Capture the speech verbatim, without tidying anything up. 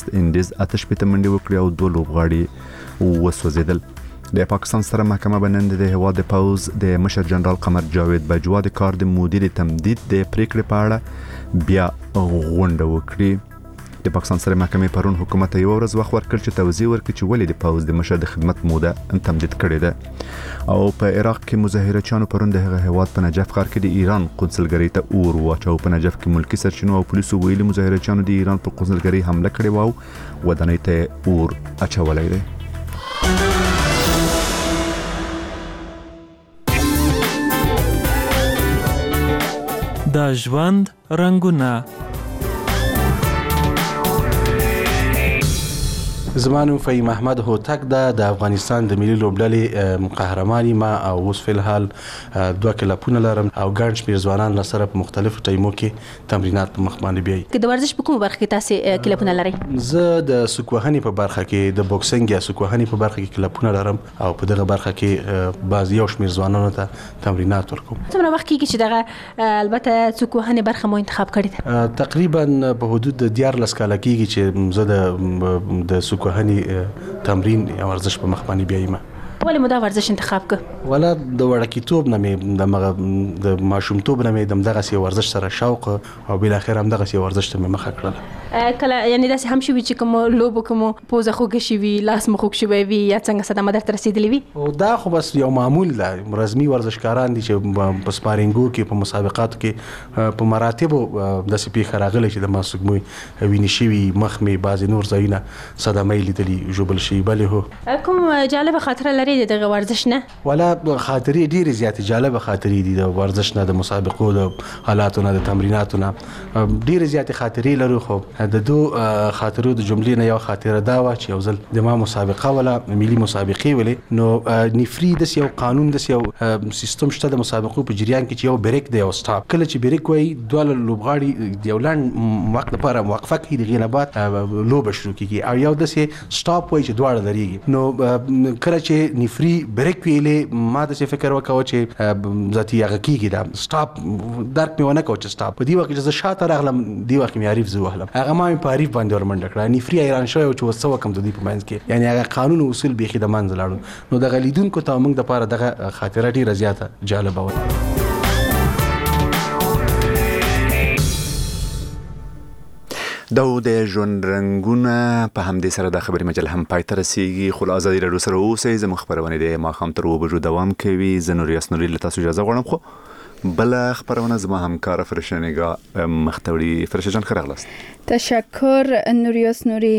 ویسټ انډیز اته شپېته منډې وکړې او دوه لوبغاړي وسوځېدل. د پاکستان ستره محکمه به نن د هېواد د پوځ د مشر جنرال قمر جاوید بجوا د کار د مودې د تمدید د پریکړې په اړه بیا غونډه وکړي. د پاکستان ستره محکمې پرون حکومت ته یو ورځ وخت ورکړ چې توضیح ورکړي چې ولې د پوځ د مشر د خدمت موده تمدید کړې ده. او په عراق کې مظاهرچیانو پرون د هغه هېواد په نجف ښار کې د ایران قونسلګرۍ ته اور واچو. په نجف کې ملکی سرچینو او پولیسو ویلي مظاهرچیانو د ایران په قونسلګرۍ حمله کړې وه او ودانۍ ته اور اچولی دی. د ژوند رنګونه. زما نوم فهیم احمد هوتک ده، د افغانستان د ملي لوبډلې قهرمان ما او اوس فی الحال دوه کلپونه لرم او ګڼ شمېر ځوانان له سره په مختلفو ټایمو کې تمرینات په مخ باندې بیایي. که د ورزش په کومه برخه کې تاسې کلپونه لرئ؟ زه د سوکوهنې په برخه کې، د بوکسنګ یا سوکوهنې په برخه کې کلپونه لرم او په دغه برخه کې بعض یو شمېر ځوانانو ته تمرینات ورکوم. څومره وخت کېږي چې دغه البته سوکوهنې برخه مو انتخاب کړې ده؟ تقریبا په حدود د دیارلس کاله کېږي چې زه د د سوکوهنې تمرین یا ورزش په مخ باندې بیایم. ولې مو دا ورزش انتخاب کړ؟ ولا د وړکیتوب نه مې د د ماشومتوب نه مې دغسې ورزش سره شوق او بالاخره هم دغسې ورزش ته مې مخه کړله. کله یعنې داسې هم شوي چې کوم لوبو کوم پوزه خوږه شوي، لاس مو خوږ شوی وي یا څنګه صدمه درته رسېدلې وي؟ او دا خو بس یو معمول ده. رزمي ورزشکاران دي چې په سپارینګو کې په مسابقاتو کې په مراتبو داسې پیښه راغلی چې د ما سږمو وینې شوي، مخ مې بعضې نور ځایونه صدمه یې لیدلي، ژوبل شوي. بلې هو کوم جالبه خاطره لرئ د دغه ورزش نه؟ ولا خاطرې ډېرې زیاتې جالبه خاطرې دي د ورزش نه، د مسابقو د حالاتو نه، د تمریناتو نه ډېرې زیاتې خاطرې لرو. خو د دو خاطرو د جملې نه یو خاطره دا وه چې یو ځل د ما مسابقه وله، ملي مسابقې ولې، نو نفري داسې یو قانون، داسې یو سیستم شته د مسابقو په جریان کې چې یو بریک دی او سټاپ. کله چې بریک وایي دواړه لوبغاړي د یو لنډ وخت لپاره موقفه کوي، د هغې نه بعد لوبه شروع کېږي، او یو داسې سټاپ وایي چې دواړه درېږي. نو کله چې نفري بریک ویلې ما داسې فکر وکړو چې ذاتي هغه کېږي دا سټاپ، درک مې ونه کړو چې سټاپ. په دې وخت کې چې زه شاته راغلم، دې وخت کې مې عریف زه وهلم، هغه ما مې په عریف باندې ورمنډه کړه. نفري حیران شوی و چې اوس څه وکړم د دوی په منځ کې، یعنې هغه قانون او اصول بیخي د منځه لاړو. نو دغه لیدونکو ته موږ دپاره دغه خاطره ډېره زیاته جالبه وه. دا د ژوند رنګونه. په همدې سره د خبري مجله هم پای ته رسیږي. خو له ازادي راډیو سره اوسئ. زموږ خپرونې د ماښام تر اوه بجو دوام کوي. زه نوریاس نوري له تاسو اجازه غواړم. خو بله خپرونه زما همکاره فرشه نگاه مخ ته وړي. فرشه جان ښه راغلاست. تشکر نوریاس نوري.